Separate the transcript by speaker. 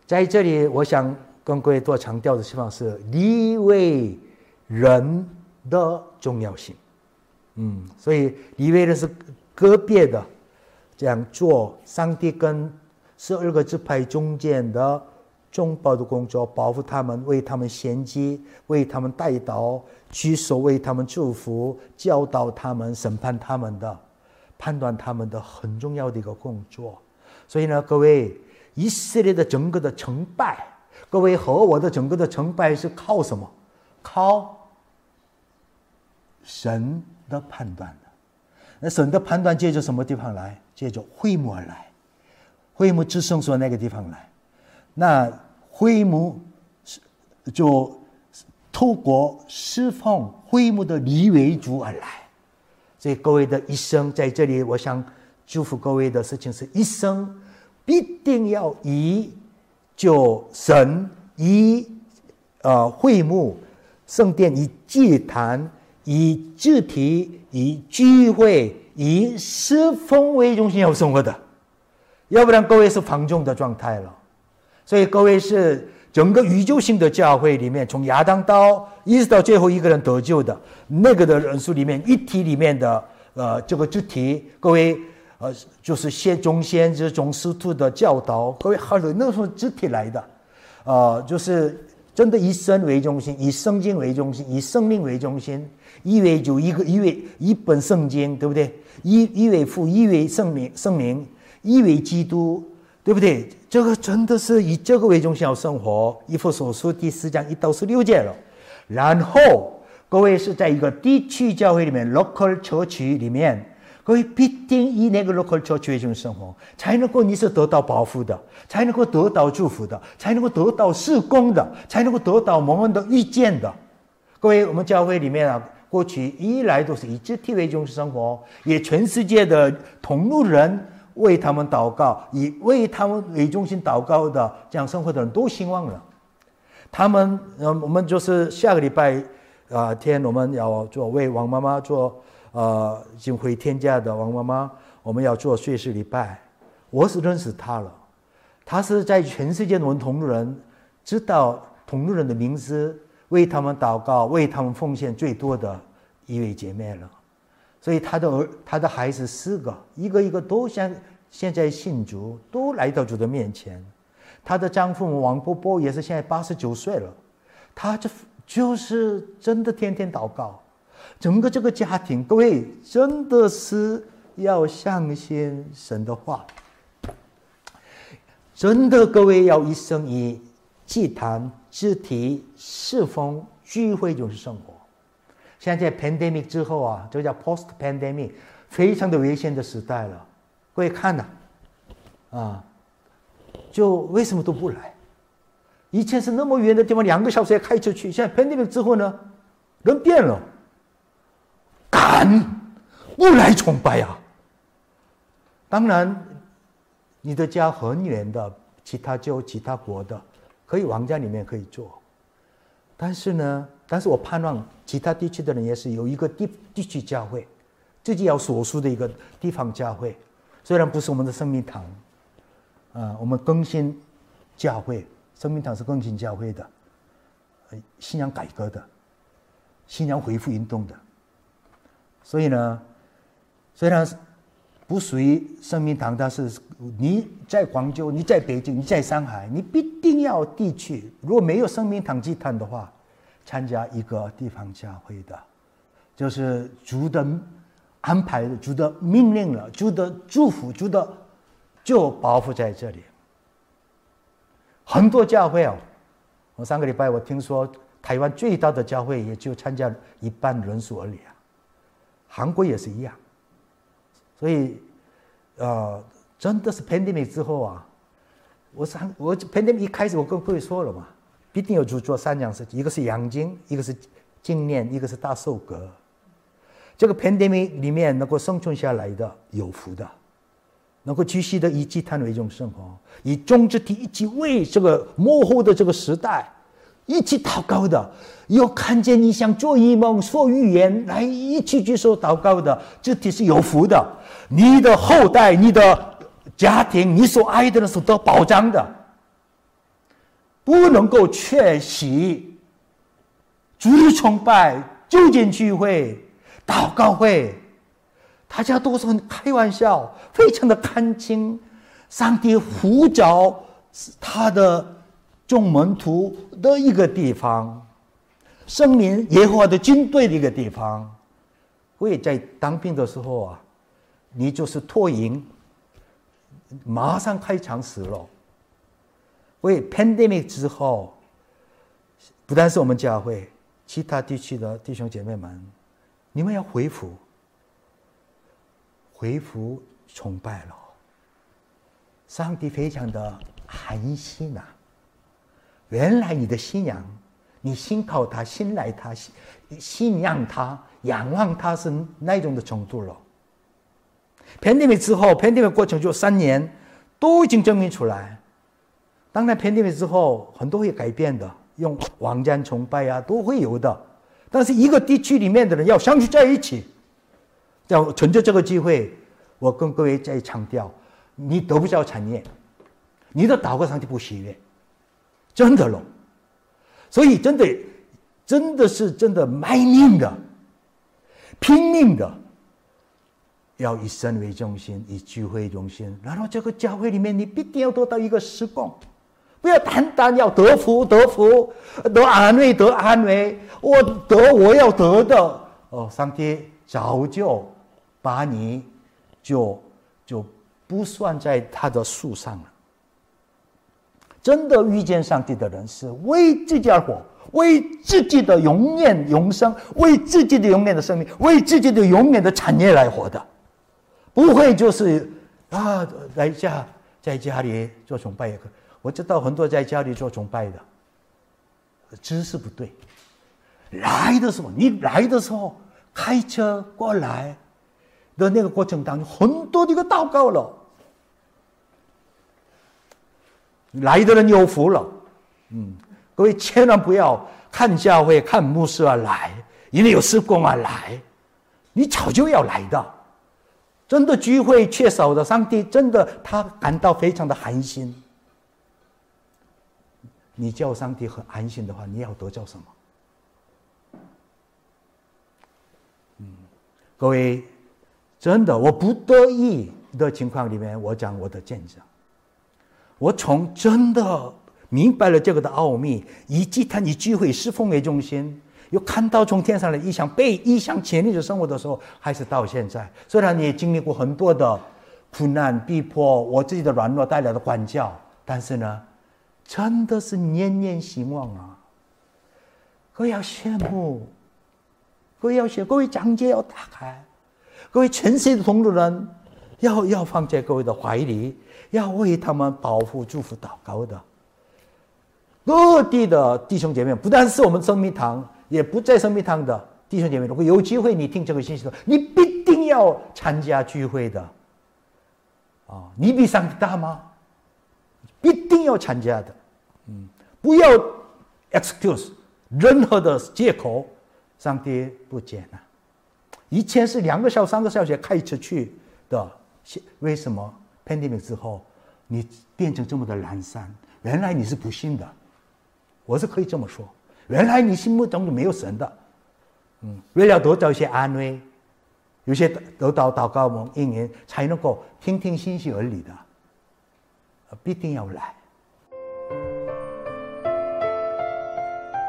Speaker 1: 在这里我想跟各位多强调的地方是利未人的重要性。所以利未人是个别的这样做上帝跟12个支派中间的中保的工作，保护他们，为他们献祭，为他们代祷，举手为他们祝福，教导他们，审判他们的，判断他们的很重要的一个工作。所以呢，各位，以色列的整个的成败，各位和我的整个的成败是靠什么？靠神的判断的。那神的判断借着什么地方来？借着会幕而来，会幕至圣所那个地方来。那会幕就透过侍奉会幕的利未族而来。所以各位的一生在这里，我想祝福各位的事情是一生必定要以就神，以会幕圣殿，以祭坛，以肢体，以聚会，以侍奉为中心要生活的，要不然各位是放纵的状态了。所以各位是整个宇宙性的教会里面，从亚当到一直到最后一个人得救的那个的人数里面，一体里面的这个肢体，各位就是众先知、众使徒的教导，各位还有那时候肢体来的，就是真的以神为中心，以圣经为中心，以生命为中心，一为主，一本圣经，对不对？一为父，一为圣灵，一为基督，对不对？这个真的是以这个为中心要生活。以弗所书第4章1到16节了。然后各位是在一个地区教会里面 local church 里面，各位必定以那个 local church 为中心生活，才能够你是得到保护的，才能够得到祝福的，才能够得到事工的，才能够得到蒙恩的遇见的。各位，我们教会里面啊，过去一来都是以肢体为中心生活，也全世界的同路人为他们祷告，以为他们为中心祷告的这样生活的人都兴旺了。他们我们就是下个礼拜天我们要做为王妈妈做已经回天家的王妈妈，我们要做岁时礼拜。我是认识她了，她是在全世界的同路人知道同路人的名字，为他们祷告，为他们奉献最多的一位姐妹了。所以她的孩子4个，一个一个都现在信主，都来到主的面前。她的丈夫王伯伯也是现在89岁了，他就是真的天天祷告。整个这个家庭，各位真的是要相信神的话，真的各位要一生以祭坛、肢体、侍奉、聚会就是生活。现在 pandemic 之后啊，这个叫 post pandemic， 非常的危险的时代了。各位看就为什么都不来？以前是那么远的地方2个小时也开车去，现在 pandemic 之后呢，人变了，不来崇拜啊。当然你的家很远的其他州其他国的，可以往家里面可以做，但是我盼望其他地区的人也是有一个地区教会，自己要所属的一个地方教会，虽然不是我们的生命堂我们更新教会，生命堂是更新教会的，信仰改革的，信仰恢复运动的。所以呢，虽然不属于生命堂，但是你在广州，你在北京，你在上海，你必定要地区，如果没有生命堂祭坛的话，参加一个地方教会的，就是主的安排的，主的命令了，主的祝福，主的就保护在这里。很多教会我上个礼拜我听说台湾最大的教会也就参加一半人数而已韩国也是一样。所以真的是 pandemic 之后我 pandemic 一开始我跟各位说了嘛，必定有做3样事情，一个是养精，一个是精炼，一个是大受革。这个 pandemic 里面能够生存下来的有福的，能够继续的以祭坛为中生活，以众肢体一起为这个幕后的这个时代一起祷告的，有看见你想做异梦说预言来一起举手祷告的肢体是有福的，你的后代，你的家庭，你所爱的人是得保障的。 不能够缺席主日崇拜、救荐聚会、祷告会，大家都是很开玩笑，非常的看清上帝呼召他的众门徒的一个地方，圣灵耶和华的军队的一个地方。我也在当兵的时候啊，你就是脱营，马上开枪死了。为 pandemic 之后，不但是我们教会，其他地区的弟兄姐妹们，你们要恢复崇拜了。上帝非常的寒心啊！原来你的信仰，你信靠他、信赖他、信仰他、仰望他是那种的程度了。pandemic 之后 ，pandemic 过程就3年，都已经证明出来。当然 pandemic 之后很多会改变的，用网站崇拜啊都会有的。但是一个地区里面的人要相聚在一起，要趁着这个机会，我跟各位再强调，你得不到产业，你的祷告上帝不喜悦，真的了。所以真的是卖命的，拼命的，要以神为中心，以聚会为中心。然后这个教会里面，你必定要得到一个事工，不要单单要得福，得安慰，我要得的上帝早就把你就不算在他的数上了。真的遇见上帝的人是为自己而活，为自己的永远永生，为自己的永远的生命，为自己的永远的产业来活的，不会就是在家里做崇拜也可以。我知道很多在家里做崇拜的姿势不对，你来的时候开车过来的那个过程当中，很多的一个祷告了，来的人有福了。各位千万不要看教会、看牧师而来，因为有事工而来，你早就要来的。真的聚会缺少的，上帝真的他感到非常的寒心。你叫上帝很安心的话，你要得叫什么？各位，真的，我不得已的情况里面，我讲我的见证。我从真的明白了这个的奥秘，以及他以聚会侍奉为中心，又看到从天上的异象，被异象潜力的生活的时候，还是到现在。虽然你也经历过很多的苦难、逼迫，我自己的软弱带来的管教，但是呢，真的是念念希望啊！各位要羡慕，各位讲解要打开，各位全世界的同路人要放在各位的怀里，要为他们保护、祝福、祷告的。各地的弟兄姐妹，不但是我们生命堂，也不在生命堂的弟兄姐妹，如果有机会你听这个信息的，你必定要参加聚会的。你比上帝大吗？必定要参加的。不要 excuse 任何的借口，上帝不接纳。以前是2个小时、3个小时开车去的，为什么 pandemic 之后你变成这么的懒散？原来你是不信的，我是可以这么说。原来你心目中就没有神的。为了得到一些安慰，有些得到祷告蒙应允，才能够听信息而理的，必定要来。